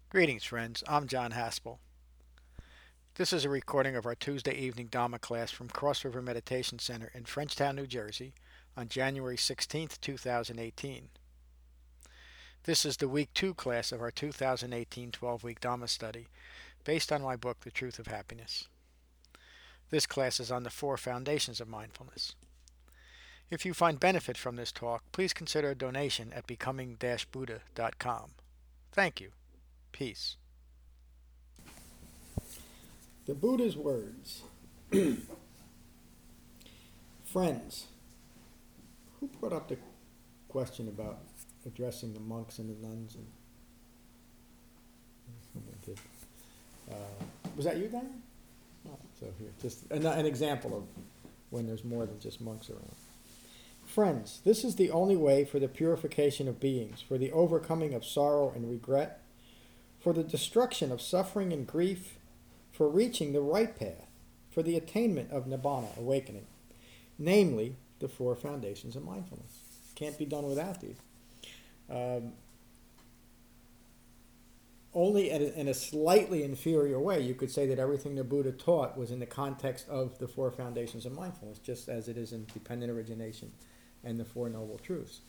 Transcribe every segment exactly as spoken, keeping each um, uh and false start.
Greetings, friends. I'm John Haspel. This is a recording of our Tuesday evening Dhamma class from Cross River Meditation Center in Frenchtown, New Jersey, on January sixteenth, two thousand eighteen. This is the week two class of our two thousand eighteen twelve-week Dhamma study, based on my book, The Truth of Happiness. This class is on the four foundations of mindfulness. If you find benefit from this talk, please consider a donation at becoming buddha dot com. Thank you. Peace. The Buddha's words. Friends, who brought up the question about addressing the monks and the nuns? And someone did. Uh, was that you, Diane? Oh, so here, just an, an example of when there's more than just monks around. Friends, this is the only way for the purification of beings, for the overcoming of sorrow and regret, for the destruction of suffering and grief, for reaching the right path, for the attainment of nibbana, awakening, namely the four foundations of mindfulness. Can't be done without these. Um, only in a, in a slightly inferior way, you could say that everything the Buddha taught was in the context of the four foundations of mindfulness, just as it is in dependent origination and the Four Noble Truths.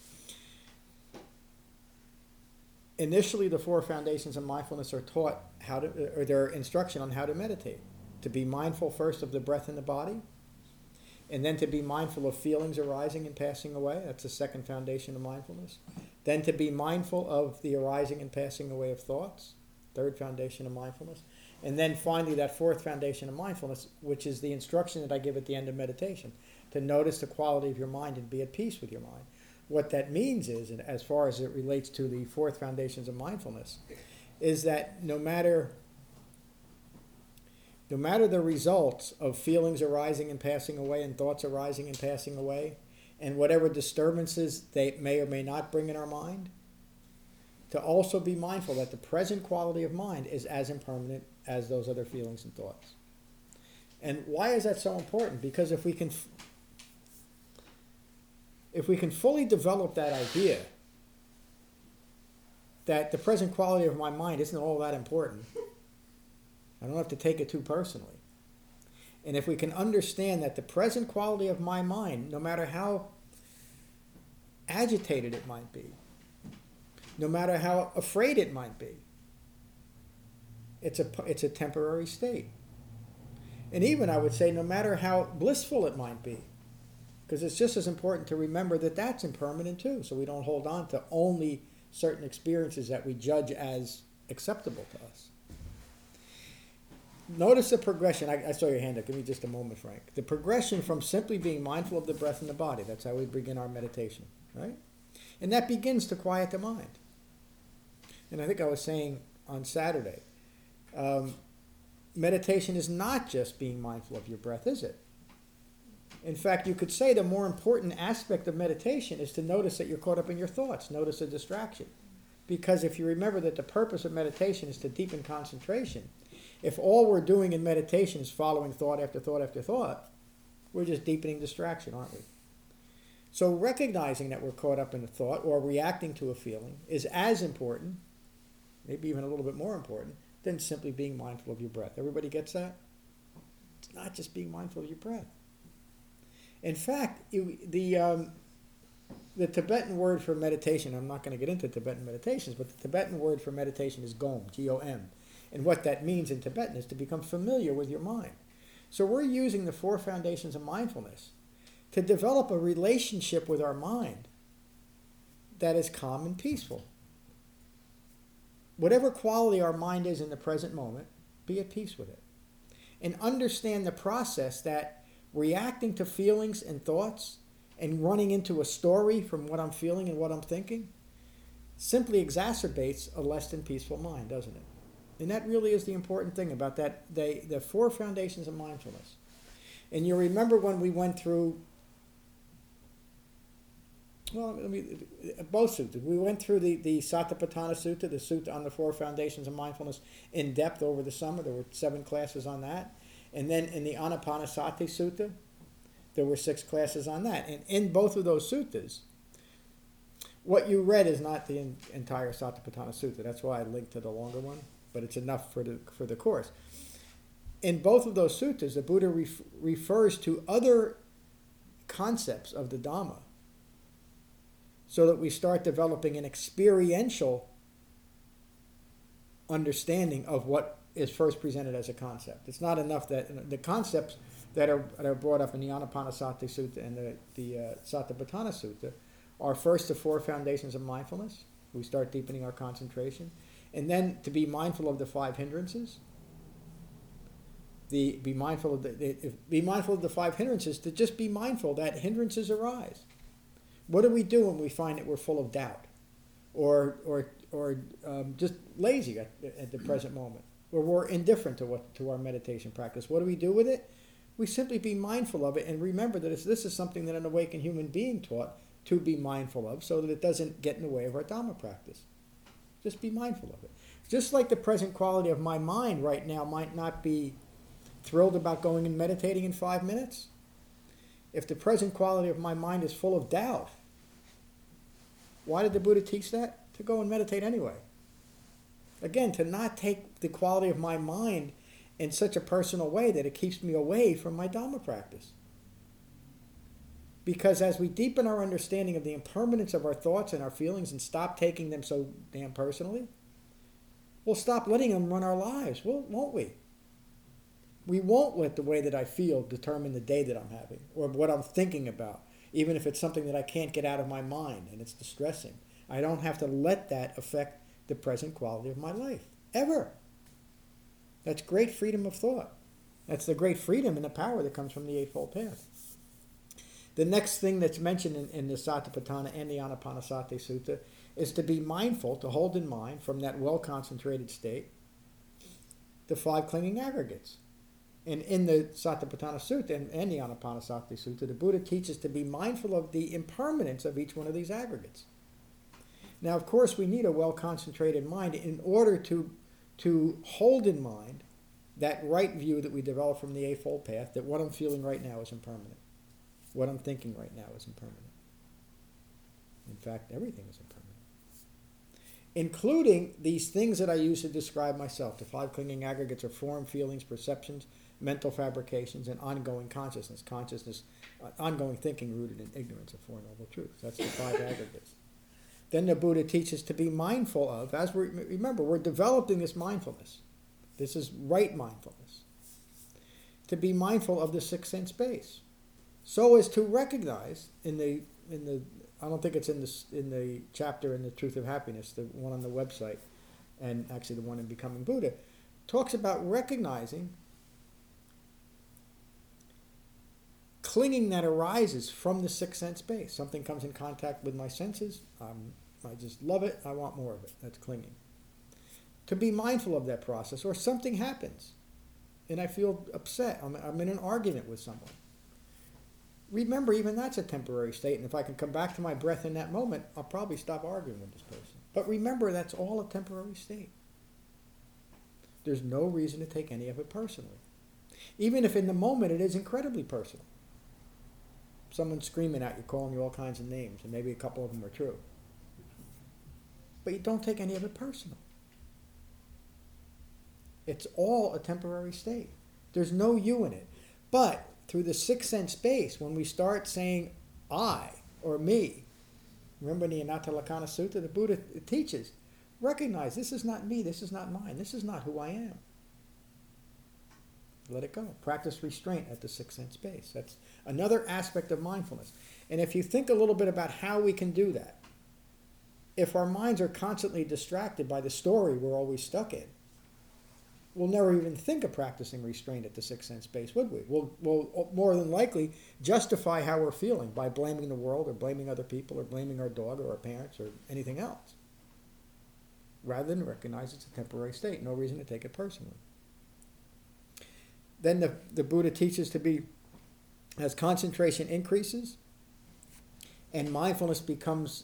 Initially, the four foundations of mindfulness are taught how to, or their instruction on how to meditate. To be mindful first of the breath in the body, and then to be mindful of feelings arising and passing away. That's the second foundation of mindfulness. Then to be mindful of the arising and passing away of thoughts, third foundation of mindfulness. And then finally, that fourth foundation of mindfulness, which is the instruction that I give at the end of meditation, to notice the quality of your mind and be at peace with your mind. What that means is, and as far as it relates to the fourth foundations of mindfulness, is that no matter no matter the results of feelings arising and passing away and thoughts arising and passing away, and whatever disturbances they may or may not bring in our mind, to also be mindful that the present quality of mind is as impermanent as those other feelings and thoughts. And why is that so important? Because if we can If we can fully develop that idea that the present quality of my mind isn't all that important, I don't have to take it too personally. And if we can understand that the present quality of my mind, no matter how agitated it might be, no matter how afraid it might be, it's a, it's a temporary state. And even, I would say, no matter how blissful it might be, because it's just as important to remember that that's impermanent too, so we don't hold on to only certain experiences that we judge as acceptable to us. Notice the progression. I, I saw your hand up. Give me just a moment, Frank. The progression from simply being mindful of the breath in the body. That's how we begin our meditation, right? And that begins to quiet the mind. And I think I was saying on Saturday, um, meditation is not just being mindful of your breath, is it? In fact, you could say the more important aspect of meditation is to notice that you're caught up in your thoughts. Notice a distraction. Because if you remember that the purpose of meditation is to deepen concentration, if all we're doing in meditation is following thought after thought after thought, we're just deepening distraction, aren't we? So recognizing that we're caught up in a thought or reacting to a feeling is as important, maybe even a little bit more important, than simply being mindful of your breath. Everybody gets that? It's not just being mindful of your breath. In fact, it, the um, the Tibetan word for meditation, I'm not going to get into Tibetan meditations, but the Tibetan word for meditation is gom, G O M. And what that means in Tibetan is to become familiar with your mind. So we're using the four foundations of mindfulness to develop a relationship with our mind that is calm and peaceful. Whatever quality our mind is in the present moment, be at peace with it. And understand the process that reacting to feelings and thoughts and running into a story from what I'm feeling and what I'm thinking simply exacerbates a less than peaceful mind, doesn't it? And that really is the important thing about that, they, the four foundations of mindfulness. And you remember when we went through, well, let me, both suttas. We went through the, the Satipatthana Sutta, the sutta on the four foundations of mindfulness, in depth over the summer. There were seven classes on that. And then in the Anapanasati Sutta, there were six classes on that. And in both of those suttas, What you read is not the in, entire Satipatthana Sutta. That's why I linked to the longer one, but it's enough for the, for the course. In both of those suttas, the Buddha ref, refers to other concepts of the Dhamma so that we start developing an experiential understanding of what is first presented as a concept. It's not enough that the concepts that are, that are brought up in the Anapanasati Sutta and the, the uh, Satipatthana Sutta are first the four foundations of mindfulness. We start deepening our concentration. And then to be mindful of the five hindrances. The, be mindful of the, the be mindful of the five hindrances, to just be mindful that hindrances arise. What do we do when we find that we're full of doubt, or or or um, just lazy at, at the present moment, or we're indifferent to what to our meditation practice? What do we do with it? We simply be mindful of it and remember that it's, this is something that an awakened human being taught to be mindful of, so that it doesn't get in the way of our Dhamma practice. Just be mindful of it. Just like the present quality of my mind right now might not be thrilled about going and meditating in five minutes. If the present quality of my mind is full of doubt, why did the Buddha teach that? To go and meditate anyway. Again, to not take the quality of my mind in such a personal way that it keeps me away from my Dhamma practice. Because as we deepen our understanding of the impermanence of our thoughts and our feelings and stop taking them so damn personally, we'll stop letting them run our lives, won't we? We won't let the way that I feel determine the day that I'm having or what I'm thinking about, even if it's something that I can't get out of my mind and it's distressing. I don't have to let that affect the present quality of my life, ever. That's great freedom of thought. That's the great freedom and the power that comes from the Eightfold Path. The next thing that's mentioned in, in the Satipatthana and the Anapanasati Sutta is to be mindful, to hold in mind from that well-concentrated state, the five clinging aggregates. And in the Satipatthana Sutta and, and the Anapanasati Sutta, the Buddha teaches to be mindful of the impermanence of each one of these aggregates. Now, of course, we need a well-concentrated mind in order to, to hold in mind that right view that we develop from the Eightfold Path, that what I'm feeling right now is impermanent. What I'm thinking right now is impermanent. In fact, everything is impermanent. Including these things that I use to describe myself. The five clinging aggregates are form, feelings, perceptions, mental fabrications, and ongoing consciousness. Consciousness, uh, ongoing thinking rooted in ignorance of Four Noble Truths. That's the five aggregates. Then the Buddha teaches to be mindful of, as we remember, we're developing this mindfulness. This is right mindfulness. To be mindful of the sixth sense base, so as to recognize in the in the I don't think it's in the in the chapter in the Truth of Happiness, the one on the website, and actually the one in Becoming Buddha, talks about recognizing clinging that arises from the sixth sense base. Something comes in contact with my senses. Um, I just love it. I want more of it. That's clinging. To be mindful of that process, or something happens, and I feel upset. I'm, I'm in an argument with someone. Remember, even that's a temporary state, and if I can come back to my breath in that moment, I'll probably stop arguing with this person. But remember, that's all a temporary state. There's no reason to take any of it personally. Even if in the moment it is incredibly personal. Someone's screaming at you, calling you all kinds of names, and maybe a couple of them are true. But you don't take any of it personal. It's all a temporary state. There's no you in it. But through the sixth sense base, when we start saying I or me, remember in the Anatta Lakkhana Sutta, the Buddha teaches, recognize this is not me, this is not mine, this is not who I am. Let it go. Practice restraint at the sixth sense base. That's another aspect of mindfulness. And if you think a little bit about how we can do that, if our minds are constantly distracted by the story we're always stuck in, we'll never even think of practicing restraint at the sixth sense base, would we? We'll, we'll more than likely justify how we're feeling by blaming the world or blaming other people or blaming our dog or our parents or anything else, rather than recognize it's a temporary state. No reason to take it personally. Then the, the Buddha teaches to be, as concentration increases and mindfulness becomes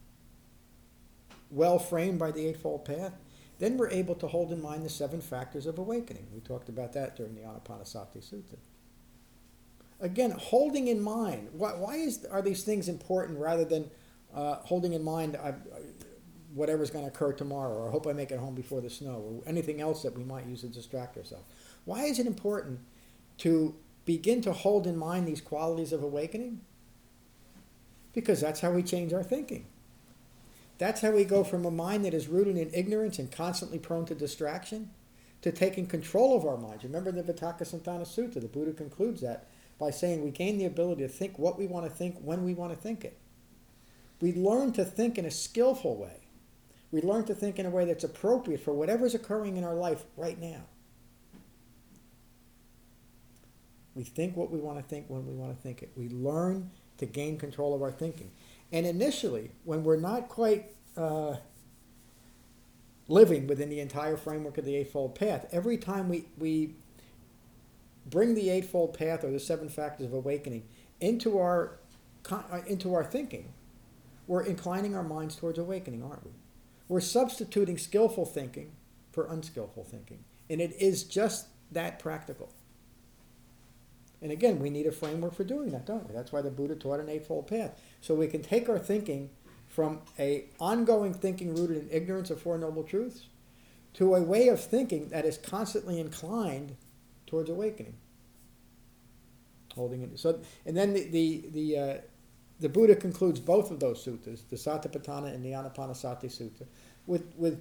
well framed by the Eightfold Path, then we're able to hold in mind the seven factors of awakening. We talked about that during the Anapanasati Sutta. Again, holding in mind, why, why is, are these things important rather than uh, holding in mind I, I, whatever's going to occur tomorrow, or I hope I make it home before the snow, or anything else that we might use to distract ourselves. Why is it important to begin to hold in mind these qualities of awakening? Because that's how we change our thinking. That's how we go from a mind that is rooted in ignorance and constantly prone to distraction to taking control of our minds. Remember the Vitakasantana Sutta, the Buddha concludes that by saying we gain the ability to think what we want to think when we want to think it. We learn to think in a skillful way. We learn to think in a way that's appropriate for whatever's occurring in our life right now. We think what we want to think when we want to think it. We learn to gain control of our thinking. And initially, when we're not quite uh, living within the entire framework of the Eightfold Path, every time we, we bring the Eightfold Path or the Seven Factors of Awakening into our, into our thinking, we're inclining our minds towards awakening, aren't we? We're substituting skillful thinking for unskillful thinking. And it is just that practical. And again, we need a framework for doing that, don't we? That's why the Buddha taught an Eightfold Path. So we can take our thinking from a ongoing thinking rooted in ignorance of Four Noble Truths to a way of thinking that is constantly inclined towards awakening. Holding it. So, and then the the the, uh, the Buddha concludes both of those suttas, the Satipatthana and the Anapanasati Sutta, with with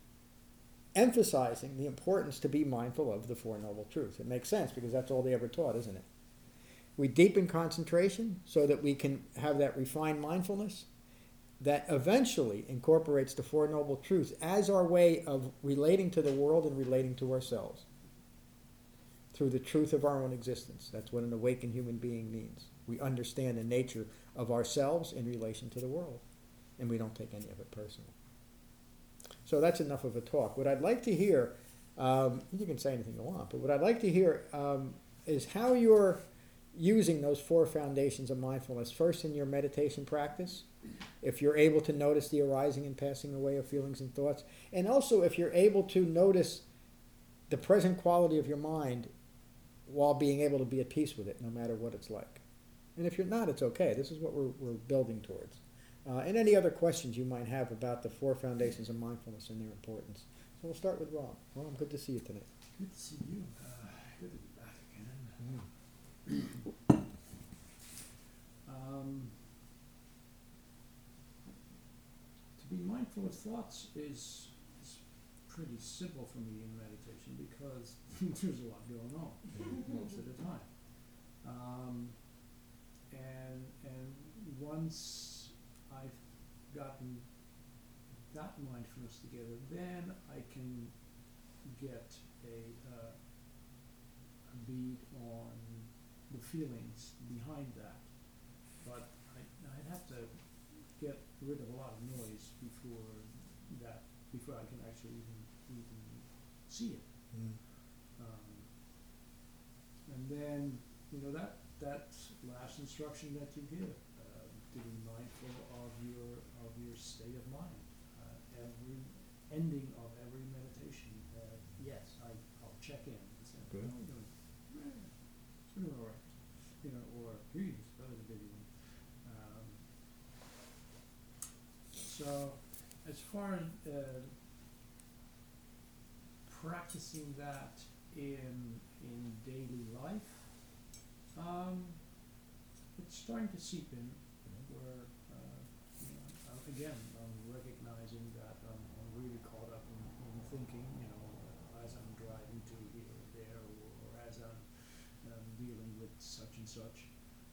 emphasizing the importance to be mindful of the Four Noble Truths. It makes sense because that's all they ever taught, isn't it? We deepen concentration so that we can have that refined mindfulness that eventually incorporates the Four Noble Truths as our way of relating to the world and relating to ourselves through the truth of our own existence. That's what an awakened human being means. We understand the nature of ourselves in relation to the world, and we don't take any of it personally. So that's enough of a talk. What I'd like to hear, um, you can say anything you want, but what I'd like to hear um, is how you're using those four foundations of mindfulness, first in your meditation practice, if you're able to notice the arising and passing away of feelings and thoughts, and also if you're able to notice the present quality of your mind while being able to be at peace with it, no matter what it's like. And if you're not, it's okay. This is what we're, we're building towards. Uh, and any other questions you might have about the four foundations of mindfulness and their importance. So we'll start with Ron. Ron, good to see you tonight. Good to see you. Uh, good to be back again. Mm. um, to be mindful of thoughts is, is pretty simple for me in meditation because there's a lot going on most of the time. Um, and and once I've gotten that mindfulness together, then I can get a, uh, a bead on the feelings behind that. But I, I'd have to get rid of a lot of noise before that, before I can actually even even see it. Mm. Um, and then, you know, that that last instruction that you give, uh, to be mindful of your of your state of mind. Uh, every ending of every meditation, uh, yes, I I'll check in and say, Good. oh, you know, eh, it's doing all right, you know, or geez, that was a big one. Um, so, as far as uh, practicing that in in daily life, um, it's starting to seep in. Where uh, you know, I'm, again, I'm recognizing that I'm, I'm really caught up in, in thinking. You know, uh, as I'm driving to here or there, or, or as I'm um, dealing with such and such.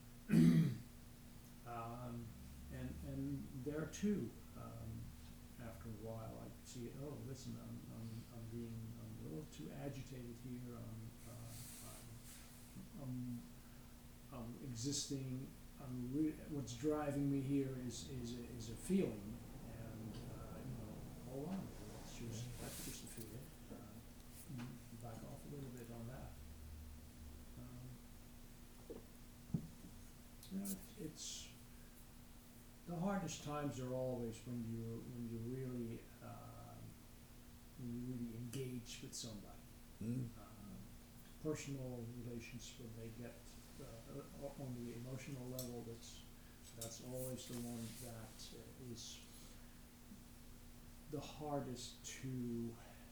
um, and and there too, um, after a while, I see. Oh, listen, I'm I'm I'm being I'm a little too agitated here. I'm uh, I'm, I'm I'm existing. I'm re- what's driving me here is is a, is a feeling, and uh, you know, hold on, that's just that's just a feeling. Uh, back off a little bit on that. Um, you know, it, it's the hardest times are always when you when you really uh, when you really engage with somebody. Mm. Um, personal relations when they get uh, on the emotional level, that's That's always the one that uh, is the hardest to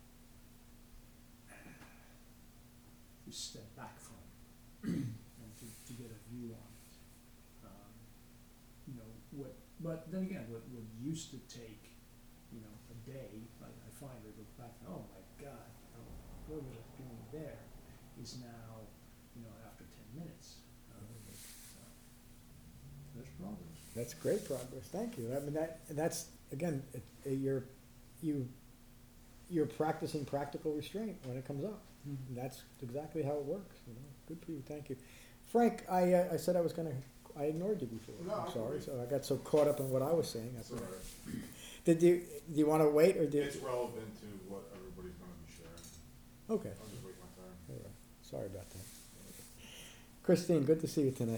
to step back from and to, to get a view on it. Um, you know, what, but then again, what, what used to take, you know, a day, I, I finally look back, oh my God, oh, what was I doing there, is now, you know, after ten minutes. Um, so, there's progress. That's great progress. Thank you. I mean, that, that's, again, it, it, you're, you, you're practicing practical restraint when it comes up. And that's exactly how it works, you know. Good for you. Thank you. Frank, I, uh, I said I was gonna, I ignored you before. No, I'm I sorry, agree. so I got so caught up in what I was saying. I It's forgot. all right. Did you, do you wanna wait, or did? It's relevant to what everybody's gonna be sharing. Okay, I'll just wait my time. all right. Sorry about that. Christine, good to see you tonight.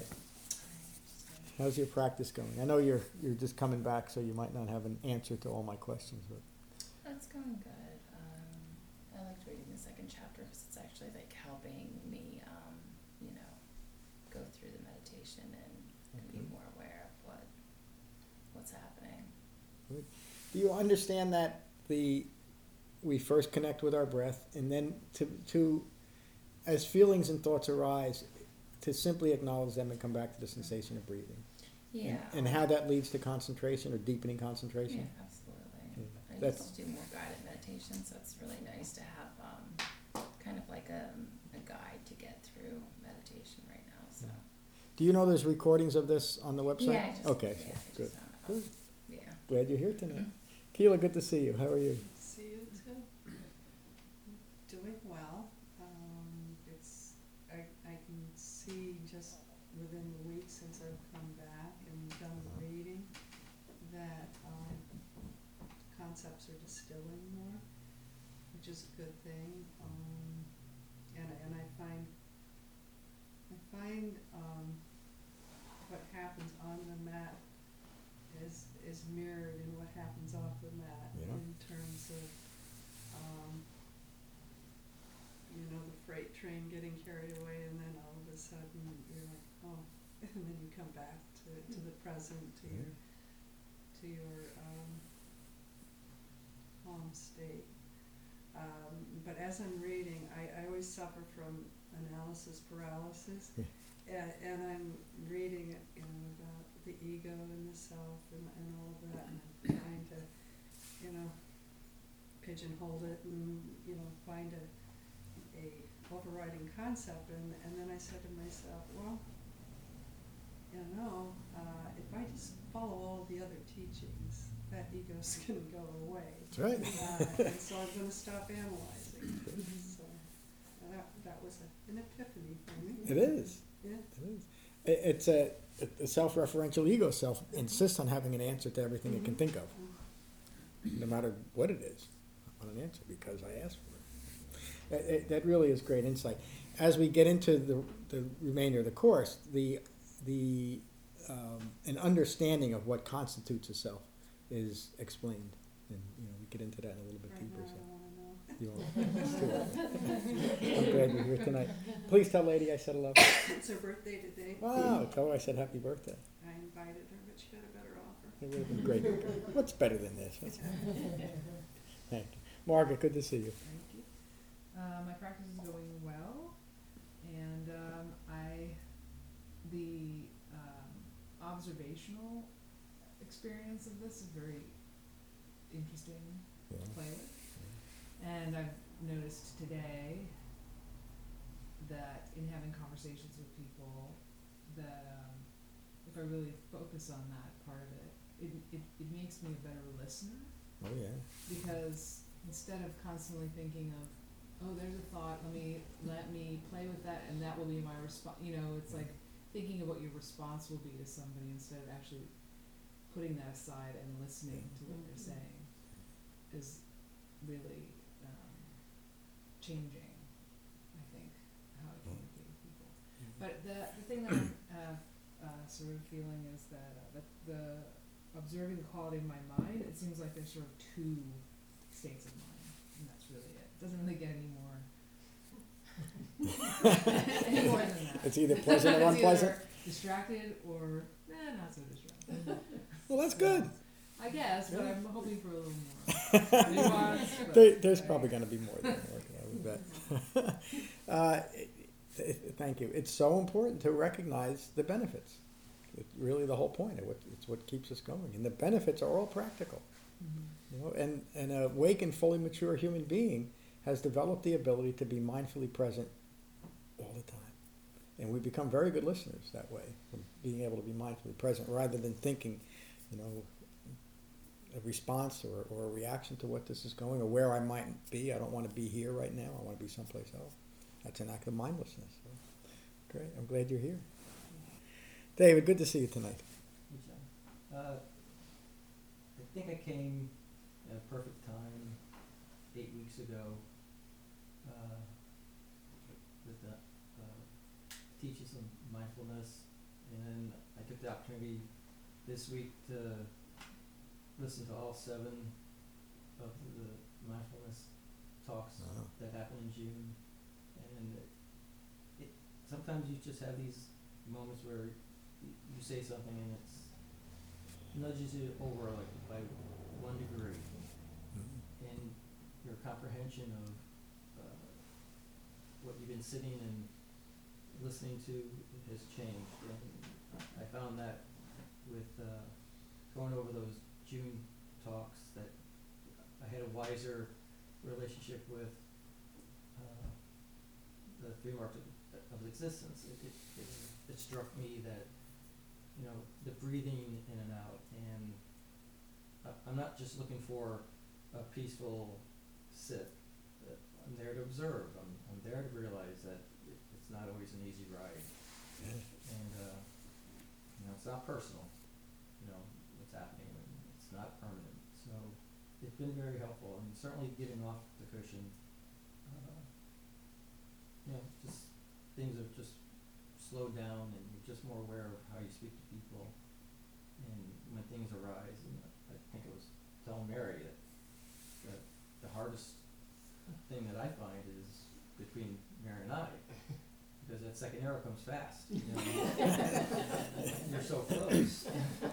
How's your practice going? I know you're, you're just coming back, so you might not have an answer to all my questions, but. That's going good. Um, I liked reading the second chapter because it's actually like helping me, um, you know, go through the meditation and, and be Okay. more aware of what what's happening. Do you understand that the, we first connect with our breath, and then to, to, as feelings and thoughts arise, to simply acknowledge them and come back to the sensation of breathing? Yeah. And, and how that leads to concentration or deepening concentration? Yeah, absolutely. Yeah, I that's- used to do more guided meditation, so it's really nice to have um, kind of like a, a guide to get through meditation right now. So Do you know there's recordings of this on the website? yeah, I just Okay, yeah, I good. just found out. Good. Yeah. Glad you're here tonight. Keela, good to see you. How are you? See you too. Doing well. Um, it's, I, I can see just within the week since I've come back and done the reading that, um, concepts are distilling more, which is a good thing. Um, and, and I find, I find, um, what happens on the mat is, is mirrored in what happens off the mat Yeah. in terms of, um, you know, the freight train getting carried away and then all of a sudden you're like, oh, and then you come back to, to the present, to Yeah. your, to your, um, calm state. Um, but as I'm reading, I, I always suffer from analysis paralysis. Yeah. And, and I'm reading, you know, about the ego and the self and, and all of that, and I'm trying to, you know, pigeonhole it and, you know, find a, a overriding concept. And, and then I said to myself, well, you know, uh, if I just follow all the other teachings, that ego's gonna go away. That's right. Uh, and so I'm gonna stop analyzing. So uh, that, that was a, an epiphany for me. It is. Yeah. It is. It, it's a, a self-referential ego self insists on having an answer to everything it can think of, no matter what it is. I want an answer because I asked for it. That, it, that really is great insight. As we get into the, the remainder of the course, the, the um, an understanding of what constitutes a self is explained, and you know we get into that in a little bit Right deeper. now, So. I don't wanna know. You want- let's do it. I'm glad you're here tonight. Please tell Lady I said hello. It's her birthday today. Wow, tell her I said happy birthday. I invited her, but she got a better offer. It would have been great. What's better than this? Thank you. Margaret, good to see you. Thank you. Uh, my practice is going well, and um, I, the um, observational experience of this is very interesting Yeah. to play with. And I've noticed today that in having conversations with people, that um, if I really focus on that part of it, it, it, it makes me a better listener. Oh yeah. Because instead of constantly thinking of, oh, there's a thought, let me let me play with that, and that will be my response. You know, it's like thinking of what your response will be to somebody instead of actually putting that aside and listening to what they're saying is really um, changing, I think, how I communicate with people. But the the thing that I'm uh, uh, sort of feeling is that uh, the, the observing the quality of my mind, it seems like there's sort of two states of mind, and that's really it. It doesn't really get any more any more than that. It's either pleasant or It's unpleasant. either distracted or nah, not so distracted. Well, that's good. I guess, but Yeah. I'm hoping for a little more. Nuance, but- There, there's probably going to be more than that, I would bet. uh, th- th- thank you. It's so important to recognize the benefits. It's really the whole point. Of what, it's what keeps us going. And the benefits are all practical. Mhm. You know, and, and a awake and fully mature human being has developed the ability to be mindfully present all the time. And we become very good listeners that way, from being able to be mindfully present rather than thinking, you know, a response or, or a reaction to what this is going or where I might be. I don't want to be here right now. I want to be someplace else. That's an act of mindlessness. So, great. I'm glad you're here. David, good to see you tonight. Hey, John. Uh, I think I came at a perfect time eight weeks ago uh, with the uh, teaching some mindfulness, and then I took the opportunity this week to listen to all seven of the mindfulness talks Wow. that happened in June, and it, it sometimes you just have these moments where you, you say something and it's nudges you over like by one degree, and your comprehension of uh, what you've been sitting and listening to has changed. And I found that with uh, going over those June talks that I had a wiser relationship with uh, the three marks of, of existence. It, it, it, it struck me that, you know, the breathing in and out, and I, I'm not just looking for a peaceful sit. Uh, I'm there to observe. I'm, I'm there to realize that it, it's not always an easy ride, and uh, you know, it's not personal. You know what's happening, and it's not permanent. So it's been very helpful, and certainly getting off the cushion. Uh, you know, just things have just slowed down, and you're just more aware of how you speak to people, and when things arise. And I think I was telling Mary that, that the hardest thing that I find is between Mary and I, because that second arrow comes fast. You know? You're so close.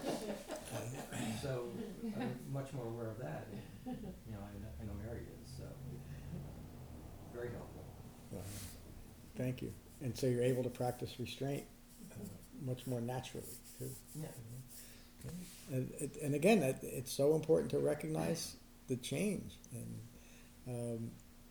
So I'm much more aware of that, and you know, I know, I know Mary is, so very helpful. Wow. Thank you. And so you're able to practice restraint uh, much more naturally, too. Yeah. And, it- and again, it, it's so important to recognize the change. And um,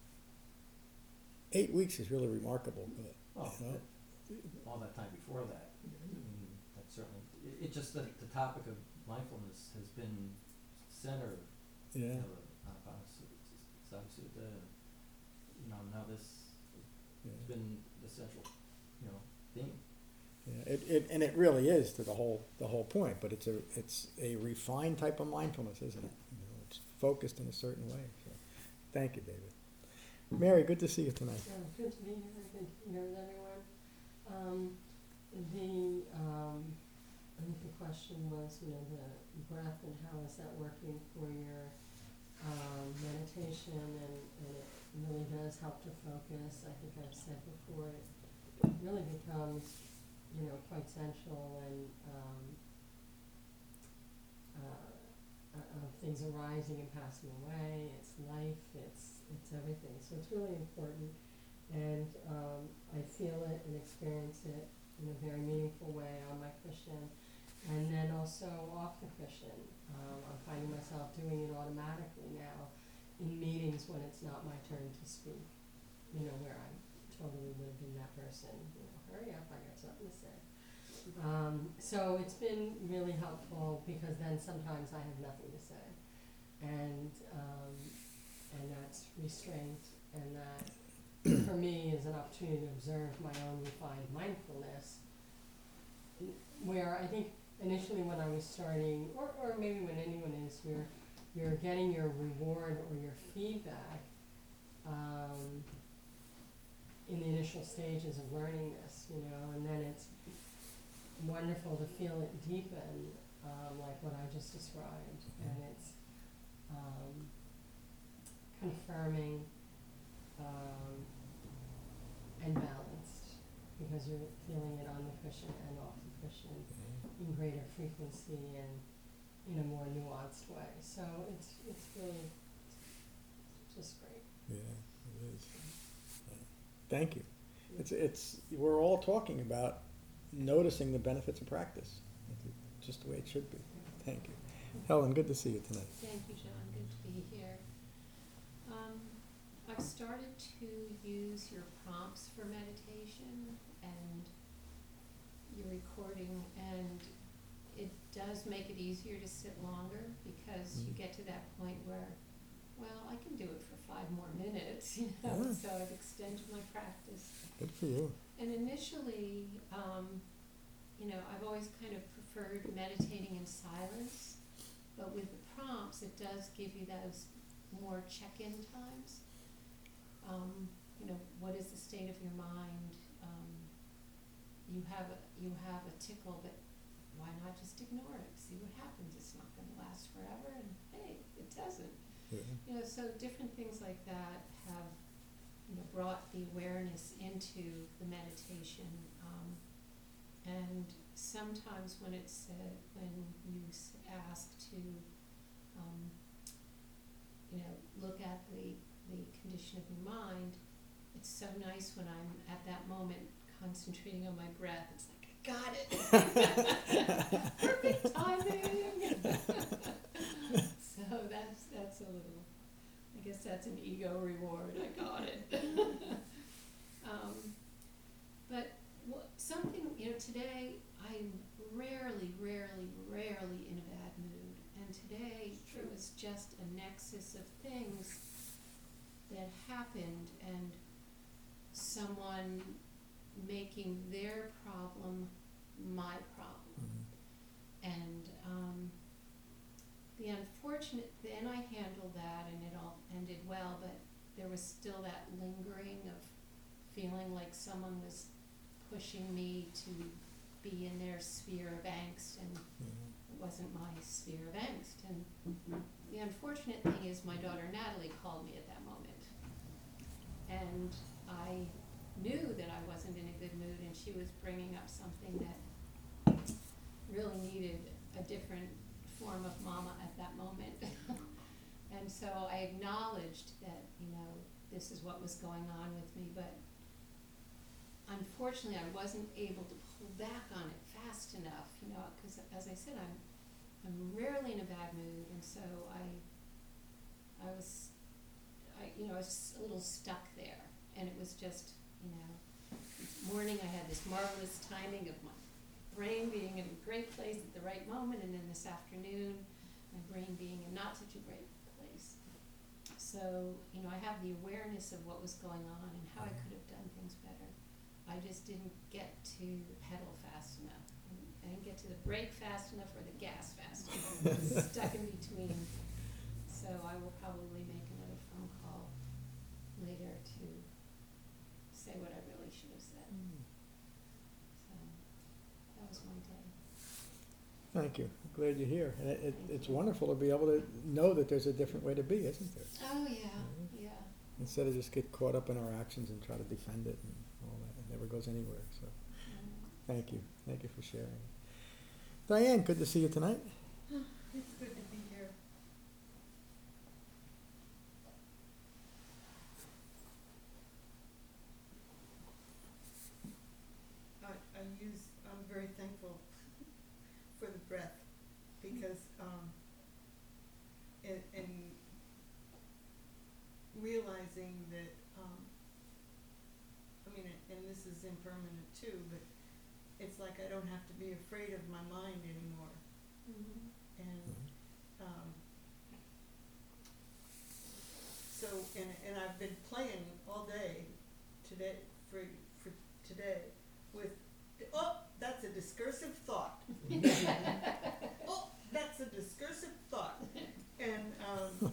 eight weeks is really remarkable. But, Well, you know, that- all that time before that, I mean, that certainly, it, it just, the, the topic of mindfulness has been center of, you yeah, know, the Anapanasati Sutta, and, you know, now this yeah, has been the central, you know, theme. yeah. It, it, and it really is to the whole the whole point. But it's a it's a refined type of mindfulness, isn't it? You know, it's focused in a certain way. So, thank you, David. Mary, good to see you tonight. Yeah, good to be here, good to be here with everyone. Um, the, um, I think the question was, you know, the breath and how is that working for your, um, meditation, and, and it really does help to focus. I think I've said before, it really becomes, you know, quite central, and, um, uh, of things arising and passing away. It's life, it's, it's everything. So it's really important. And um, I feel it and experience it in a very meaningful way on my cushion. And then also off the cushion. Um, I'm finding myself doing it automatically now in meetings when it's not my turn to speak. You know, where I totally would have been that person. You know, hurry up, I got something to say. Um, so it's been really helpful, because then sometimes I have nothing to say. And, um, and that's restraint, and that for me is an opportunity to observe my own refined mindfulness, where I think initially when I was starting, or, or maybe when anyone is, you're, you're getting your reward or your feedback um, in the initial stages of learning this, you know, and then it's wonderful to feel it deepen, um, like what I just described, and it's um, confirming um, and balanced, because you're feeling it on the cushion and off the cushion in greater frequency, and in a more nuanced way. So it's, it's really just great. Yeah, it is. Yeah. Thank you. It's, it's, we're all talking about noticing the benefits of practice. It's just the way it should be. Thank you. Helen, good to see you tonight. Thank you, John. Good to be here. Um, I've started to use your prompts for meditation and your recording, and it does make it easier to sit longer because you Mm. get to that point where, well, I can do it for five more minutes, you know, Yeah. so I've extended my practice. Good for you. And initially, um, you know, I've always kind of preferred meditating in silence, but with the prompts, it does give you those more check-in times. Um, you know, what is the state of your mind? Um, you have a, you have a tickle, but why not just ignore it? See what happens. It's not going to last forever, and hey, it doesn't. Yeah. You know, so different things like that have, you know, brought the awareness into the meditation. Um, and sometimes when it's uh, when you s- ask to, um, you know, look at the the condition of your mind, it's so nice when I'm at that moment concentrating on my breath. It's like, I got it. Perfect timing. So that's that's a little, I guess that's an ego reward. I got it. um, but what, something, you know, today I'm rarely, rarely, rarely in a bad mood. And today it was just a nexus of things that happened, and someone making their problem my problem. Mhm. And um, the unfortunate, then I handled that and it all ended well, but there was still that lingering of feeling like someone was pushing me to be in their sphere of angst, and Yeah. it wasn't my sphere of angst. And the unfortunate thing is my daughter Natalie called me at that moment. And I knew that I wasn't in a good mood, and she was bringing up something that really needed a different form of mama at that moment. And so I acknowledged that, you know, this is what was going on with me, but unfortunately I wasn't able to pull back on it fast enough, you know, because as I said, I'm I'm rarely in a bad mood, and so I I was I you know I was a little stuck there, and it was just, you know, this morning I had this marvelous timing of my brain being in a great place at the right moment, and then this afternoon my brain being in not such a great place. So, you know, I have the awareness of what was going on and how I could have done things better. I just didn't get to the pedal fast enough. I didn't get to the brake fast enough or the gas fast enough. I was stuck in between. So I will probably make another phone call later to say what I really should have said. So that was my day. Thank you. Glad you're here. And it, it, it's wonderful to be able to know that there's a different way to be, isn't there? Oh yeah, yeah. Instead of just get caught up in our actions and try to defend it and all that. It never goes anywhere. So Um, thank you. Thank you for sharing. Diane, good to see you tonight. It's good to be here. I, I use, I'm very thankful for the breath, because, um, in, in realizing that, um, I mean, and- and this is impermanent too, but it's like I don't have to be afraid of my mind anymore. mhm. And, um, so, and, and I've been playing all day today, for, for today, with, oh, that's a discursive thought. Oh, that's a discursive thought. And, um,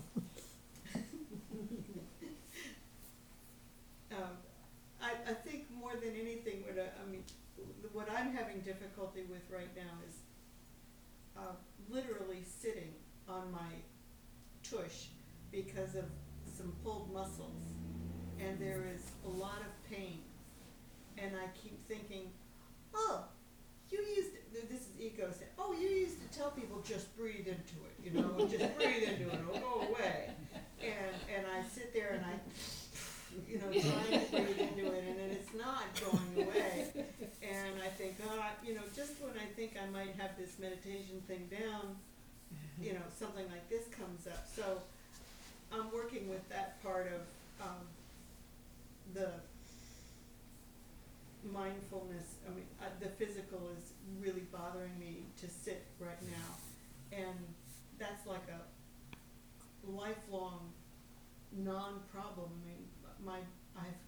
um, I, I think more than anything, what I, I mean, what I'm having difficulty with right now is, uh, literally sitting on my tush because of some pulled muscles, and there is a lot of pain, and I keep thinking, oh, you used, this is ego saying, oh, you used to tell people just breathe into it, you know, just breathe into it, it'll go away. And, and I sit there and I, you know, trying to breathe into it, and then it's not going away. And I think, ah, you know, just when I think I might have this meditation thing down, you know, something like this comes up. So I'm working with that part of um, the mindfulness. I mean, uh, the physical is really bothering me to sit right now, and that's like a lifelong non-problem. I mean, my I've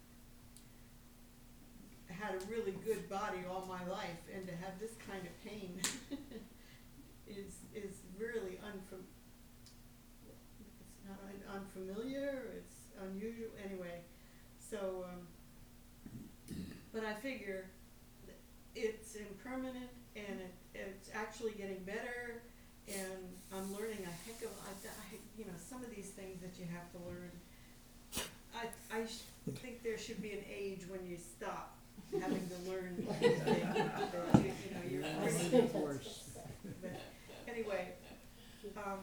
had a really good body all my life, and to have this kind of pain is is really unfam. It's not un- unfamiliar. It's unusual. Anyway, so. Um, But I figure it's impermanent, and it, it's actually getting better, and I'm learning a heck of, I, I, you know, some of these things that you have to learn. I, I sh- think there should be an age when you stop having to learn these things, that you, you know, you're really worse. But anyway, um,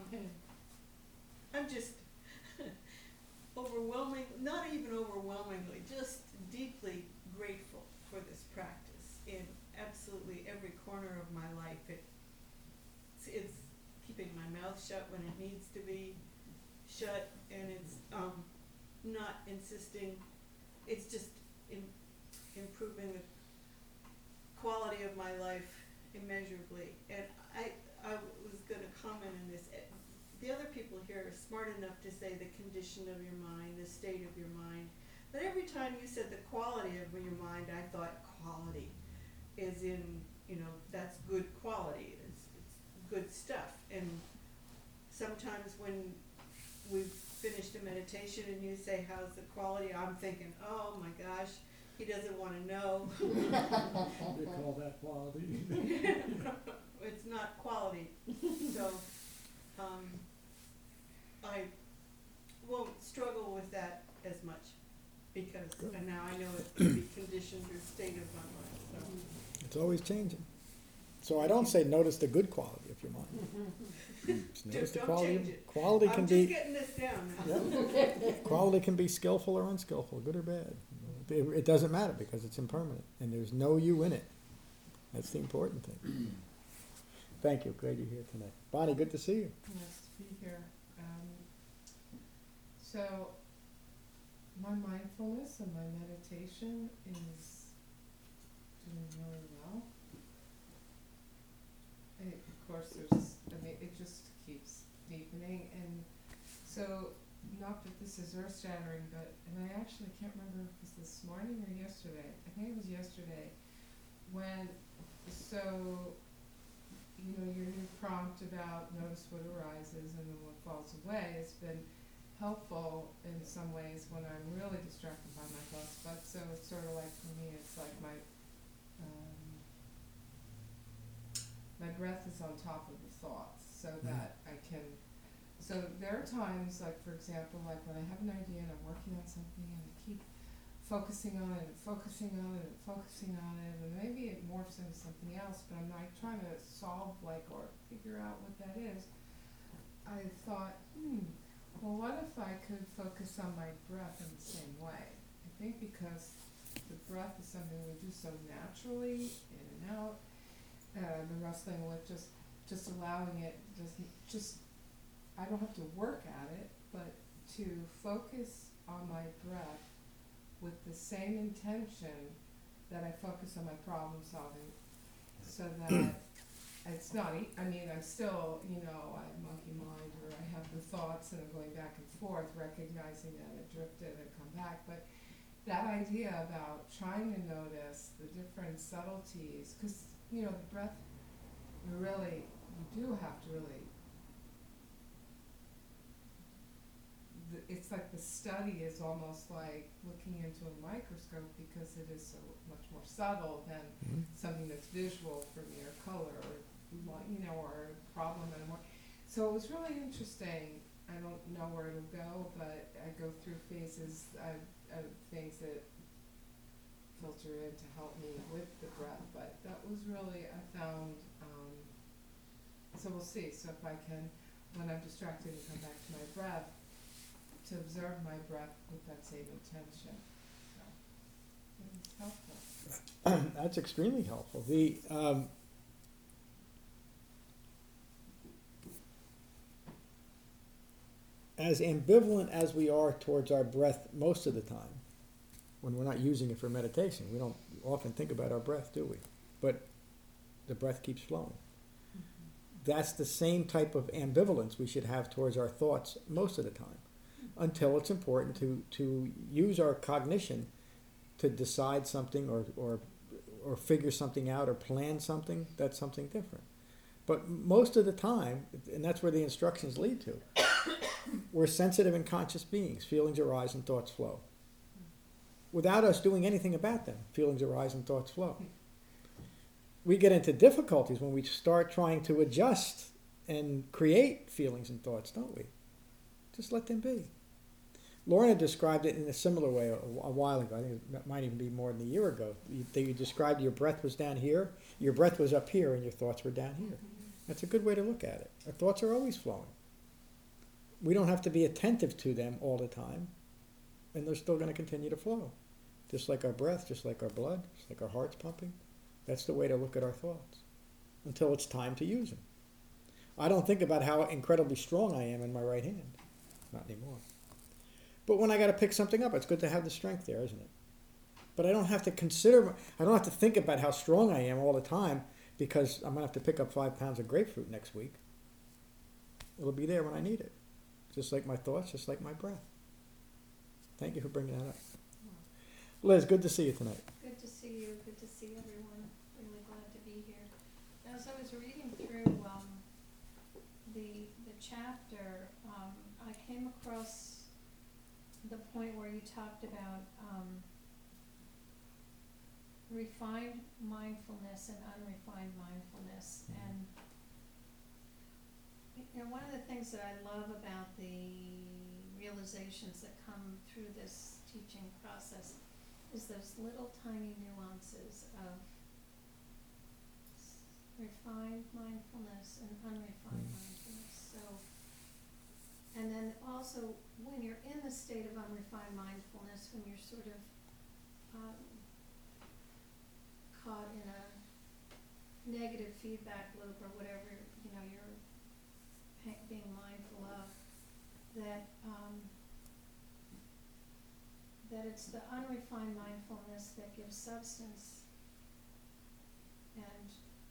I'm just overwhelming, not even overwhelmingly, just deeply grateful for this practice in absolutely every corner of my life. It, it's, it's keeping my mouth shut when it needs to be shut, and it's um, not insisting. It's just in, improving the quality of my life immeasurably. And I, I was going to comment on this. The other people here are smart enough to say the condition of your mind, the state of your mind. But every time you said the quality of your mind, I thought quality is in, you know, that's good quality. It's, it's good stuff. And sometimes when we've finished a meditation and you say, how's the quality? I'm thinking, oh my gosh, he doesn't want to know. They call that quality. It's not quality. So um, I won't struggle with that as much, because and now I know it can be conditioned or state of my mind. So. It's always changing. So I don't say notice the good quality of your mind. Just notice the Don't quality. change it. Quality I'm can just be getting this down now. yeah. Quality can be skillful or unskillful, good or bad. It, it doesn't matter because it's impermanent and there's no you in it. That's the important thing. Thank you. Glad you're here tonight. Bonnie, good to see you. Nice to be here. Um, so, my mindfulness and my meditation is doing really well. It, of course, there's, I mean, it just keeps deepening, and so, not that this is earth-shattering, but, and I actually can't remember if it was this morning or yesterday, I think it was yesterday, when, so, you know, your new prompt about notice what arises and then what falls away has been helpful in some ways when I'm really distracted by my thoughts. But so it's sort of like for me, it's like my um, my breath is on top of the thoughts, so that I can. So there are times, like for example, like when I have an idea and I'm working on something and I keep focusing on it and focusing on it and focusing on it, and maybe it morphs into something else, but I'm like trying to solve like or figure out what that is. I thought, hmm, well what if I could focus on my breath in the same way? I think because the breath is something we do so naturally, in and out, uh, the wrestling with just, just allowing it, just, just, I don't have to work at it, but to focus on my breath with the same intention that I focus on my problem solving, so that it's not, e- I mean, I'm still, you know, I have monkey mind, or I have the thoughts and I'm going back and forth, recognizing that it drifted and come back, but that idea about trying to notice the different subtleties, because, you know, the breath, you really, you do have to really, it's like the study is almost like looking into a microscope, because it is so much more subtle than Mm-hmm. something that's visual for me, or color, or you know, or problem and more. So it was really interesting. I don't know where it'll go, but I go through phases of, of things that filter in to help me with the breath. But that was really, I found um, so we'll see, so if I can, when I'm distracted, to come back to my breath, to observe my breath with that same intention, so, it's helpful. That's extremely helpful. The, um, as ambivalent as we are towards our breath most of the time, when we're not using it for meditation, we don't often think about our breath, do we? But the breath keeps flowing. That's the same type of ambivalence we should have towards our thoughts most of the time, until it's important to, to use our cognition to decide something or, or, or figure something out or plan something. That's something different. But most of the time, and that's where the instructions lead to, we're sensitive and conscious beings. Feelings arise and thoughts flow. Without us doing anything about them, feelings arise and thoughts flow. We get into difficulties when we start trying to adjust and create feelings and thoughts, don't we? Just let them be. Lorna described it in a similar way a, a while ago. I think it might even be more than a year ago. You, you described your breath was down here, your breath was up here, and your thoughts were down here. That's a good way to look at it. Our thoughts are always flowing. We don't have to be attentive to them all the time, and they're still going to continue to flow. Just like our breath, just like our blood, just like our heart's pumping. That's the way to look at our thoughts until it's time to use them. I don't think about how incredibly strong I am in my right hand. Not anymore. But when I got to pick something up, it's good to have the strength there, isn't it? But I don't have to consider, I don't have to think about how strong I am all the time because I'm going to have to pick up five pounds of grapefruit next week. It'll be there when I need it. Just like my thoughts, just like my breath. Thank you for bringing that up. Liz, good to see you tonight. Good to see you, good to see everyone, really glad to be here. As I was reading through, um, the, the chapter, um, I came across the point where you talked about, um, refined mindfulness and unrefined mindfulness, and you know, one of the things that I love about the realizations that come through this teaching process is those little tiny nuances of s- refined mindfulness and unrefined Mm. mindfulness. So, and then also when you're in the state of unrefined mindfulness, when you're sort of um, caught in a negative feedback loop or whatever, you know, you're pa- being mindful of, that um, that it's the unrefined mindfulness that gives substance and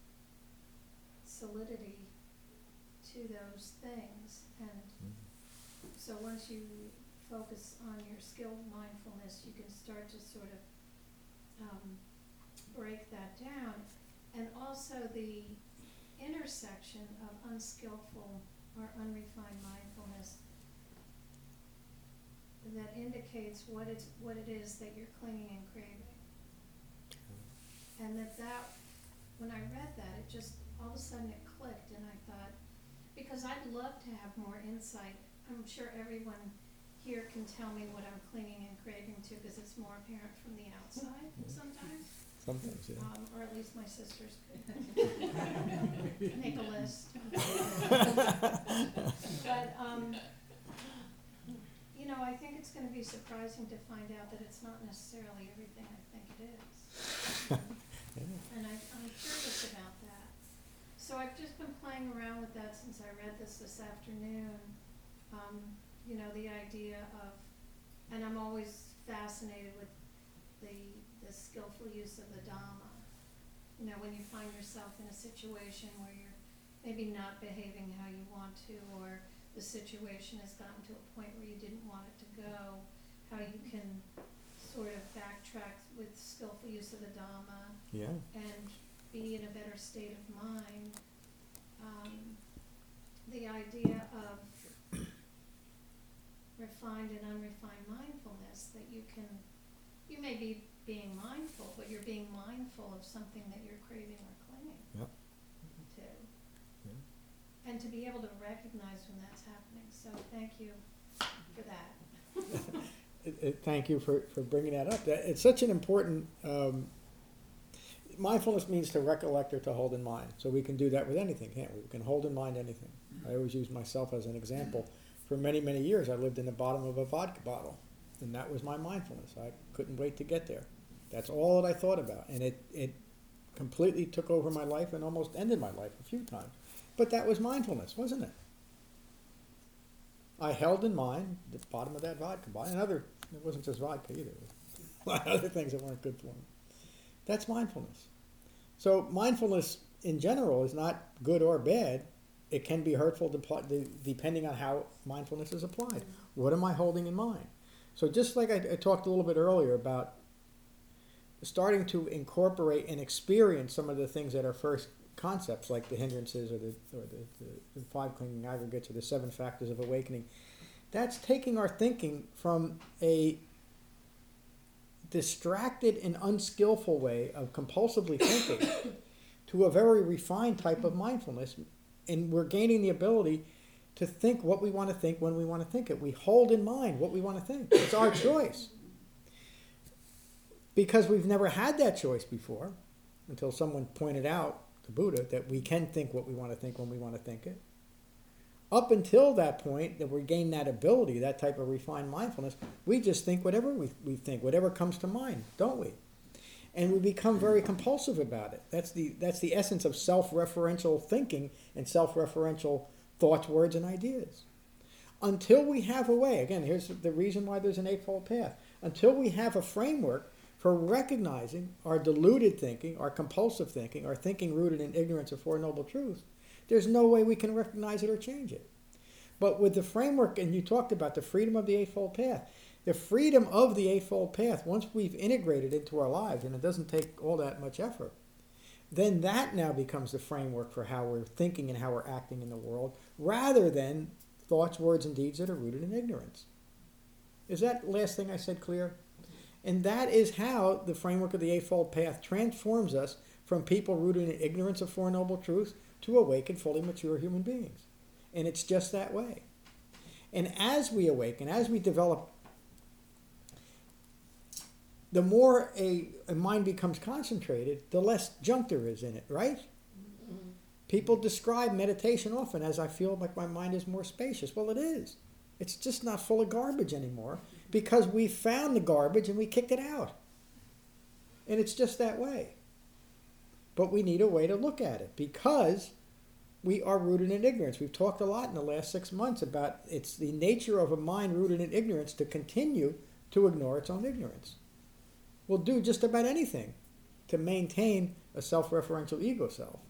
solidity to those things. And so once you focus on your skilled mindfulness, you can start to sort of um, break that down. And also the intersection of unskillful or unrefined mindfulness that indicates what it's, what it is that you're clinging and craving. And that that, when I read that, it just, all of a sudden it clicked, and I thought, because I'd love to have more insight. I'm sure everyone here can tell me what I'm clinging and craving to, because it's more apparent from the outside sometimes. Sometimes, yeah. Um, or at least my sisters could make a list. But, um, you know, I think it's gonna be surprising to find out that it's not necessarily everything I think it is. Yeah. And I, I'm curious about that. So I've just been playing around with that since I read this this afternoon. Um, you know, the idea of, and I'm always fascinated with the, the skillful use of the Dhamma. You know, when you find yourself in a situation where you're maybe not behaving how you want to, or the situation has gotten to a point where you didn't want it to go, how you can sort of backtrack with skillful use of the Dhamma Yeah. and be in a better state of mind. Um, the idea of refined and unrefined mindfulness, that you can, you may be being mindful, but you're being mindful of something that you're craving or clinging Yep. to. Yeah. And to be able to recognize when that's happening. So thank you for that. It, it, thank you for, for bringing that up. That, it's such an important, um, mindfulness means to recollect or to hold in mind. So we can do that with anything, can't we? We can hold in mind anything. I always use myself as an example. For many, many years, I lived in the bottom of a vodka bottle, and that was my mindfulness. I couldn't wait to get there. That's all that I thought about, and it, it completely took over my life and almost ended my life a few times. But that was mindfulness, wasn't it? I held in mind the bottom of that vodka bottle, and other, it wasn't just vodka either. A lot of other things that weren't good for me. That's mindfulness. So mindfulness in general is not good or bad. It can be hurtful dep- depending on how mindfulness is applied. What am I holding in mind? So just like I, I talked a little bit earlier about starting to incorporate and experience some of the things that are first concepts, like the hindrances or the or the, the, the five clinging aggregates or the seven factors of awakening, that's taking our thinking from a distracted and unskillful way of compulsively thinking to a very refined type of mindfulness, and we're gaining the ability to think what we want to think when we want to think it. We hold in mind what we want to think. It's our choice. Because we've never had that choice before, until someone pointed out, the Buddha, that we can think what we want to think when we want to think it. Up until that point, that we gain that ability, that type of refined mindfulness, we just think whatever we, we think, whatever comes to mind, don't we? And we become very compulsive about it. That's the, that's the essence of self-referential thinking and self-referential thoughts, words, and ideas. Until we have a way, again, here's the reason why there's an Eightfold Path. Until we have a framework for recognizing our deluded thinking, our compulsive thinking, our thinking rooted in ignorance of Four Noble Truths, there's no way we can recognize it or change it. But with the framework, and you talked about the freedom of the Eightfold Path, the freedom of the Eightfold Path, once we've integrated into our lives, and it doesn't take all that much effort, then that now becomes the framework for how we're thinking and how we're acting in the world, rather than thoughts, words, and deeds that are rooted in ignorance. Is that last thing I said clear? And that is how the framework of the Eightfold Path transforms us from people rooted in ignorance of Four Noble Truths to awakened, fully mature human beings. And it's just that way. And as we awaken, as we develop, the more a, a mind becomes concentrated, the less junk there is in it, right? Mm-hmm. People describe meditation often as, I feel like my mind is more spacious. Well, it is. It's just not full of garbage anymore because we found the garbage and we kicked it out. And it's just that way. But we need a way to look at it because we are rooted in ignorance. We've talked a lot in the last six months about it's the nature of a mind rooted in ignorance to continue to ignore its own ignorance. We'll do just about anything to maintain a self-referential ego self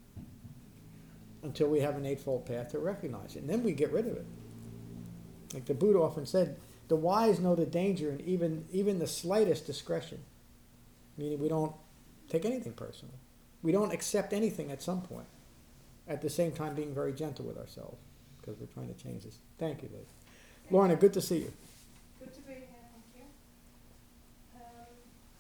until we have an Eightfold Path to recognize it. And then we get rid of it. Like the Buddha often said, the wise know the danger in even, even the slightest discretion. Meaning we don't take anything personal. We don't accept anything at some point. At the same time being very gentle with ourselves because we're trying to change this. Thank you, Liz. Lorna, good to see you. Good to be here, thank you. Um,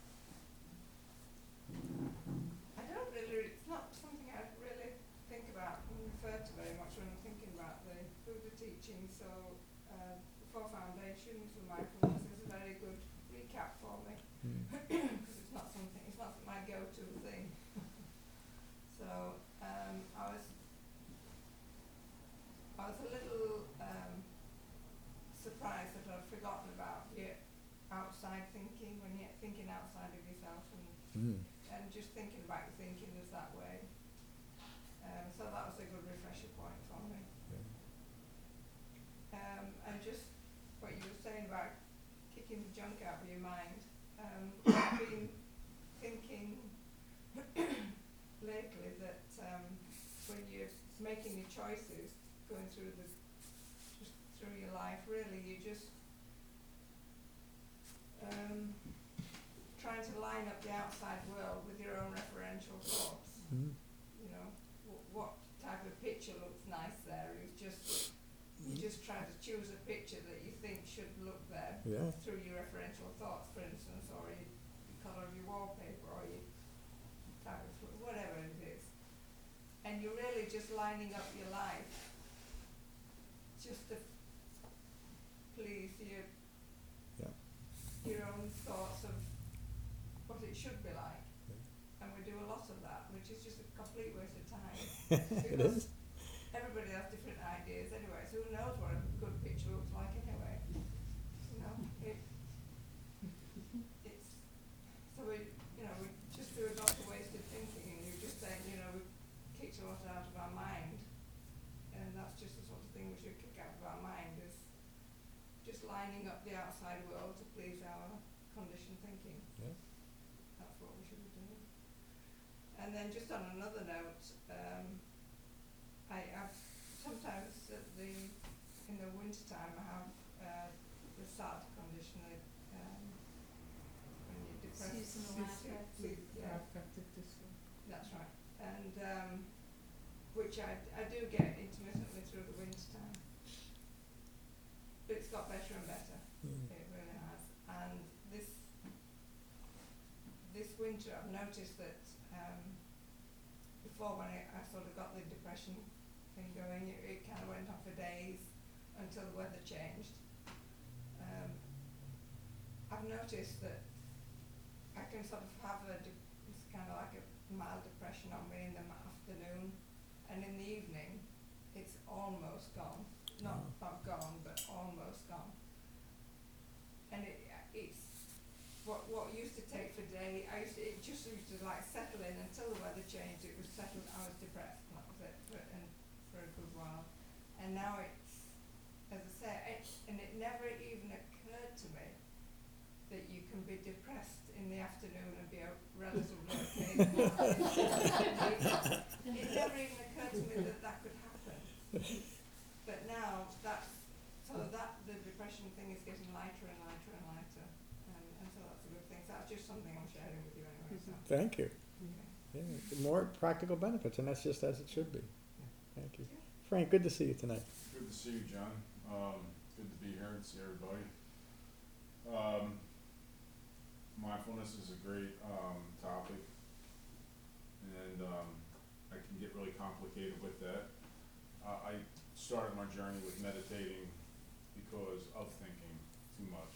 I don't really, it's not something I really think about and refer to very much when I'm thinking about the Buddha teaching, so uh, the Four Foundations for Mindfulness is a very good recap for me, because it's not something, it's not my go-to thing. So um, I was I was a little um, surprised that I'd forgotten about the outside thinking, when you're thinking outside of yourself and Mm. and just thinking about your thinking is that way. Um, so that was a good refresher point for me. Um, and just what you were saying about kicking the junk out of your mind. Um, I've been thinking lately that um, when you're making your choices, going through the just through your life, really, you just um, trying to line up the outside world with your own referential thoughts. Mm. You know, w- what type of picture looks nice there is just you just try to choose a picture that you think should look there Yeah. through your referential thoughts, for instance, or your, the colour of your wallpaper, or your type of fo- whatever it is. And you're really just lining up your life just to please your Yeah. your own thoughts of what it should be like. Yeah. and we do a lot of that, which is just a complete waste of time. It Because is. everybody has different ideas anyway, so who knows what a good picture looks like anyway? You know, it, it's, so we, you know, we just do a lot of wasted thinking, and you're just saying, you know, we kicked a lot out of our mind, and that's just the sort of thing we should kick out of our mind, is just lining up the outside world to please our conditioned thinking. Yeah. That's what we should be doing. And then just on another note, um, I have sometimes at the, in the winter time I have, uh, the sad condition, that, um, when you're depressed. Seasonal se- se- affect. se- yeah, Affective disorder. that's right. And, um, which I, I do get intermittently through the winter time. But it's got better and better. Mm. It really has. And this this winter I've noticed that um, before when I, I sort of got the depression thing going, it, it kind of went on for days until the weather changed. Um, I've noticed that I can sort of have a, de- it's kind of like a mild depression on me in the ma- afternoon, and in the evening it's almost gone. Not, not gone, but almost gone. And it, it's what what used to take for day. I used to, it just used to like settle in until the weather changed. It was settled. I was depressed. And that was it for and for a good while. And now it's, as I say, it, and it never even occurred to me that you can be depressed in the afternoon and be a relatively okay. It never even occurred to me that that could happen. But now that's, so that, the depression thing is getting lighter and lighter and lighter, and, and so that's a good thing. So that's just something I'm sharing with you anyway, so. Thank you. Okay. Yeah. More practical benefits, and that's just as it should be. Thank you. Frank, good to see you tonight. Good to see you, John. Um, good to be here and see everybody. Um, mindfulness is a great, um, topic, and, um, I can get really complicated with that. Uh, I started my journey with meditating because of thinking too much.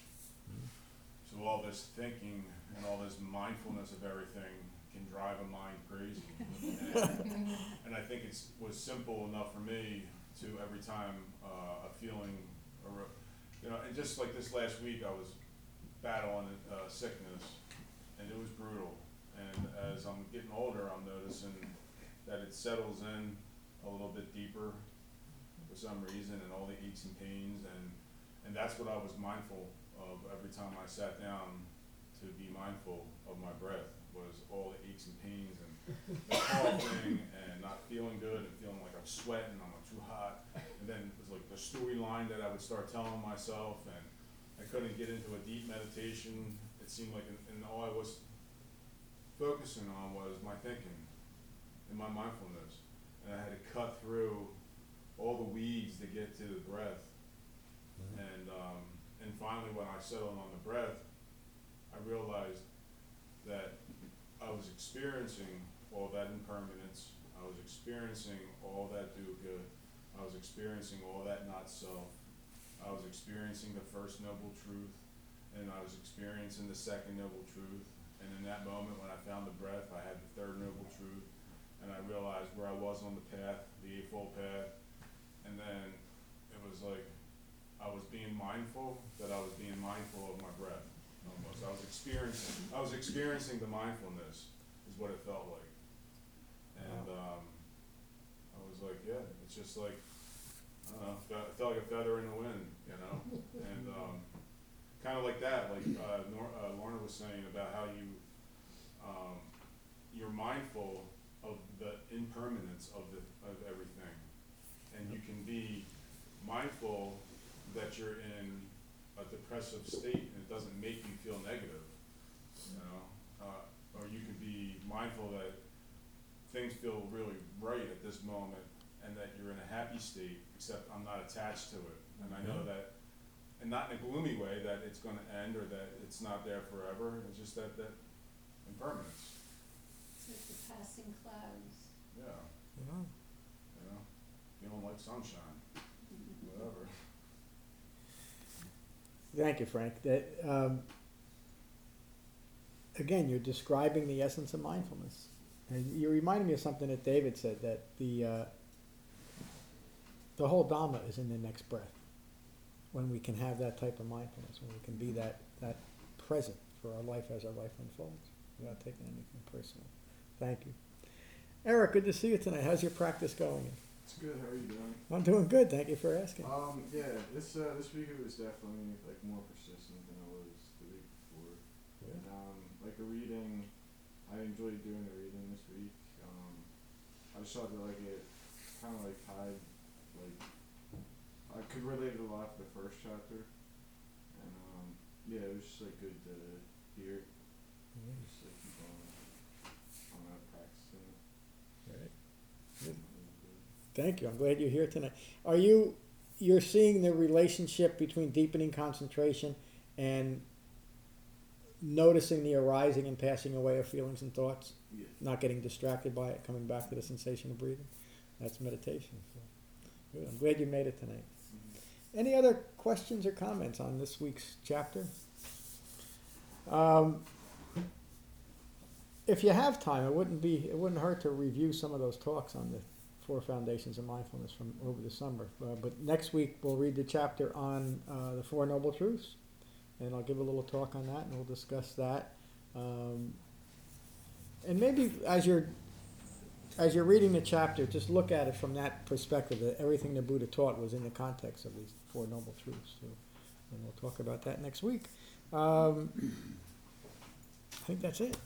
So all this thinking and all this mindfulness of everything can drive a mind crazy. and, and I think it was simple enough for me to every time uh, a feeling, or you know, and just like this last week, I was battling uh, sickness, and it was brutal. And as I'm getting older, I'm noticing that it settles in a little bit deeper for some reason, and all the aches and pains, and and that's what I was mindful of every time I sat down to be mindful of my breath, was all the aches and pains and the coughing and not feeling good and feeling like I'm sweating, I'm like too hot, and then it was like the storyline that I would start telling myself, and I couldn't get into a deep meditation. It seemed like, and, and all I was focusing on was my thinking and my mindfulness, and I had to cut through all the weeds to get to the breath. And um, and finally, when I settled on the breath, I realized that I was experiencing all that impermanence. I was experiencing all that dukkha. I was experiencing all that not self. I was experiencing the first noble truth, and I was experiencing the second noble truth. And in that moment, when I found the breath, I had the third noble truth, and I realized where I was on the path, the Eightfold Path. And then it was like I was being mindful that I was being mindful of my breath. Almost, I was experiencing. I was experiencing the mindfulness, is what it felt like. And um, I was like, yeah, it's just like I don't know. It felt like a feather in the wind, you know. And um, kind of like that, like uh, Nor- uh, Lorna was saying about how you um, you're mindful of the impermanence of the of everything. And you can be mindful that you're in a depressive state and it doesn't make you feel negative, you know, uh, or you can be mindful that things feel really right at this moment and that you're in a happy state, except I'm not attached to it. And I know that, and not in a gloomy way that it's going to end or that it's not there forever. It's just that, that impermanence. It's like the passing clouds. Yeah. Yeah. You know, feeling like sunshine, whatever. Thank you, Frank. That um, again, you're describing the essence of mindfulness. And you reminded me of something that David said, that the, uh, the whole Dhamma is in the next breath. When we can have that type of mindfulness, when we can be that, that present for our life as our life unfolds, without taking anything personal. Thank you. Eric, good to see you tonight. How's your practice going? It's good. How are you doing? I'm doing good. Thank you for asking. Um, yeah, this uh, this week it was definitely like more persistent than it was the week before. Yeah. And um, like a reading, I enjoyed doing the reading this week. Um, I just thought that like it kind of like tied, like I could relate a lot to the first chapter, and um, yeah, it was just like good to hear. Mhm. Just like keep on on that practicing it. Right. Good. Thank you. I'm glad you're here tonight. Are you, you're seeing the relationship between deepening concentration and noticing the arising and passing away of feelings and thoughts? Yeah. Not getting distracted by it, coming back to the sensation of breathing? That's meditation. So, good. I'm glad you made it tonight. Mm-hmm. Any other questions or comments on this week's chapter? Um, if you have time, it wouldn't be, it wouldn't hurt to review some of those talks on the Four Foundations of Mindfulness from over the summer. Uh, but next week we'll read the chapter on uh, the Four Noble Truths, and I'll give a little talk on that, and we'll discuss that. Um, and maybe as you're as you're reading the chapter, just look at it from that perspective, that everything the Buddha taught was in the context of these Four Noble Truths. So, and we'll talk about that next week. Um, I think that's it.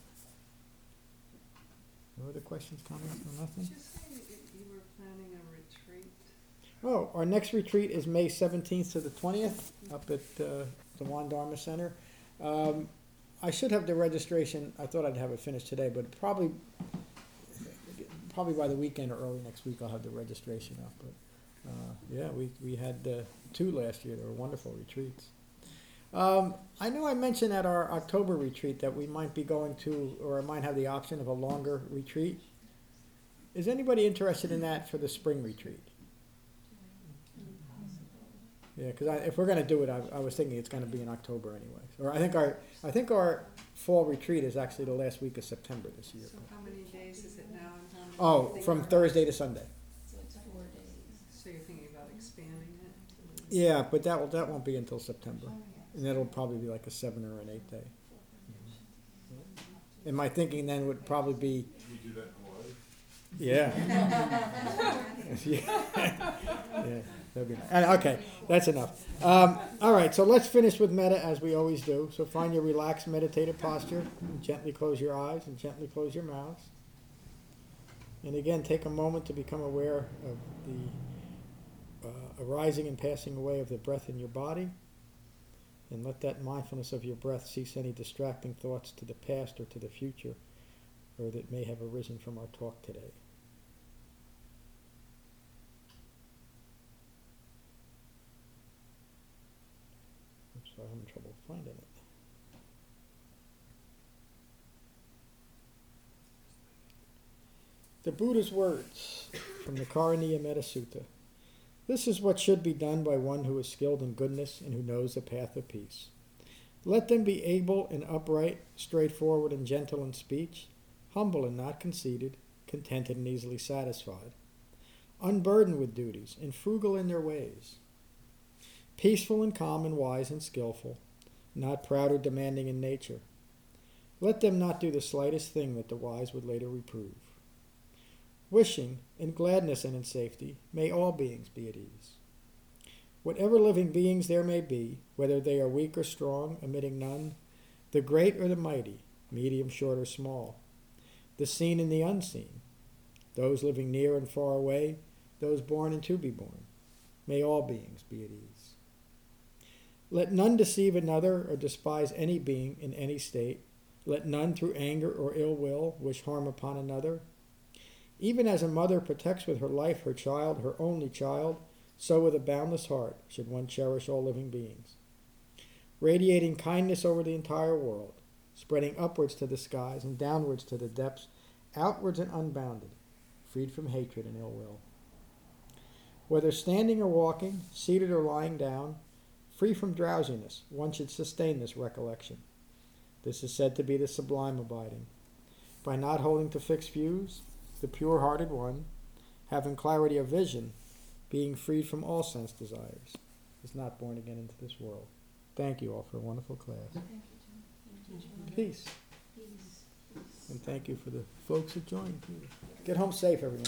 No other questions, comments, or nothing? Did you say you you were planning a retreat? Oh, our next retreat is May seventeenth to the twentieth up at uh, the Wan Dharma Center. Um, I should have the registration. I thought I'd have it finished today, but probably probably by the weekend or early next week I'll have the registration up. But uh, yeah, we we had uh, two last year. They were wonderful retreats. Um, I know I mentioned at our October retreat that we might be going to, or I might have the option of a longer retreat. Is anybody interested in that for the spring retreat? Yeah, because if we're going to do it, I, I was thinking it's going to be in October anyway. Or I think our I think our fall retreat is actually the last week of September this year. So how many days is it now and how many? Oh, do you from think- Thursday to Sunday. So it's four days. So you're thinking about expanding it? Yeah, but that will that won't be until September, and that'll probably be like a seven or an eight day. And my thinking then would probably be, We do that in Hawaii. yeah, yeah, yeah. That'd be nice. Uh, Okay, that's enough. Um, all right, so let's finish with metta as we always do. So find your relaxed meditative posture, and gently close your eyes and gently close your mouths. And again, take a moment to become aware of the uh, arising and passing away of the breath in your body. And let that mindfulness of your breath cease any distracting thoughts to the past or to the future, or that may have arisen from our talk today. Oops, I'm having trouble finding it. The Buddha's words from the Karaniya Metta Sutta. This is what should be done by one who is skilled in goodness and who knows the path of peace. Let them be able and upright, straightforward and gentle in speech, humble and not conceited, contented and easily satisfied, unburdened with duties and frugal in their ways, peaceful and calm and wise and skillful, not proud or demanding in nature. Let them not do the slightest thing that the wise would later reprove. Wishing, in gladness and in safety, may all beings be at ease. Whatever living beings there may be, whether they are weak or strong, omitting none, the great or the mighty, medium, short, or small, the seen and the unseen, those living near and far away, those born and to be born, may all beings be at ease. Let none deceive another or despise any being in any state. Let none through anger or ill will wish harm upon another. Even as a mother protects with her life her child, her only child, so with a boundless heart should one cherish all living beings. Radiating kindness over the entire world, spreading upwards to the skies and downwards to the depths, outwards and unbounded, freed from hatred and ill will. Whether standing or walking, seated or lying down, free from drowsiness, one should sustain this recollection. This is said to be the sublime abiding. By not holding to fixed views, the pure-hearted one, having clarity of vision, being freed from all sense desires, is not born again into this world. Thank you all for a wonderful class. Thank you, Jim. Thank you, John. Peace. Peace. And thank you for the folks that joined. Get home safe, everyone.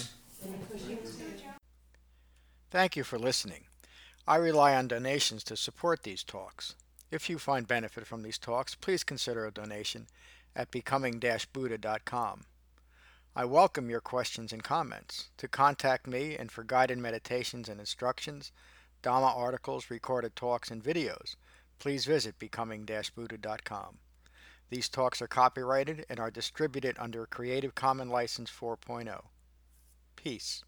Thank you for listening. I rely on donations to support these talks. If you find benefit from these talks, please consider a donation at becoming buddha dot com. I welcome your questions and comments. To contact me and for guided meditations and instructions, Dhamma articles, recorded talks, and videos, please visit becoming buddha dot com. These talks are copyrighted and are distributed under a Creative Commons License four point oh. Peace.